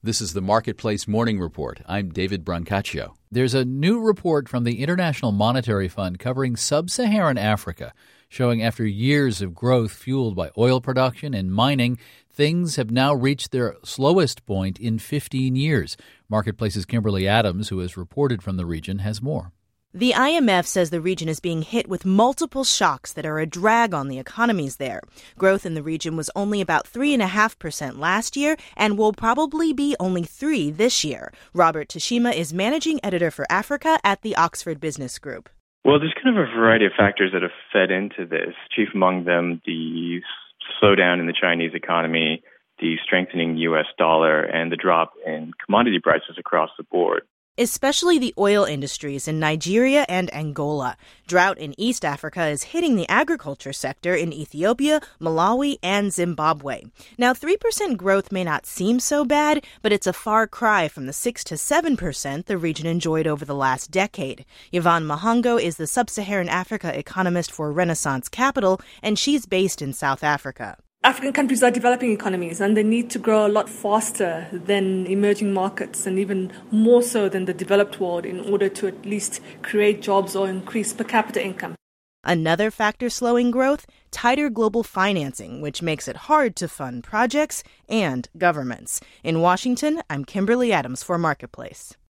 This is the Marketplace Morning Report. I'm David Brancaccio. There's a new report from the International Monetary Fund covering sub-Saharan Africa, showing after years of growth fueled by oil production and mining, things have now reached their slowest point in 15 years. Marketplace's Kimberly Adams, who has reported from the region, has more. The IMF says the region is being hit with multiple shocks that are a drag on the economies there. Growth in the region was only about 3.5% last year and will probably be only 3% this year. Robert Tashima is managing editor for Africa at the Oxford Business Group. Well, there's kind of a variety of factors that have fed into this. Chief among them, the slowdown in the Chinese economy, the strengthening U.S. dollar, and the drop in commodity prices across the board. Especially the oil industries in Nigeria and Angola. Drought in East Africa is hitting the agriculture sector in Ethiopia, Malawi, and Zimbabwe. Now, 3% growth may not seem so bad, but it's a far cry from the 6 to 7% the region enjoyed over the last decade. Yvonne Mahango is the Sub-Saharan Africa economist for Renaissance Capital, and she's based in South Africa. African countries are developing economies and they need to grow a lot faster than emerging markets and even more so than the developed world in order to at least create jobs or increase per capita income. Another factor slowing growth, tighter global financing, which makes it hard to fund projects and governments. In Washington, I'm Kimberly Adams for Marketplace.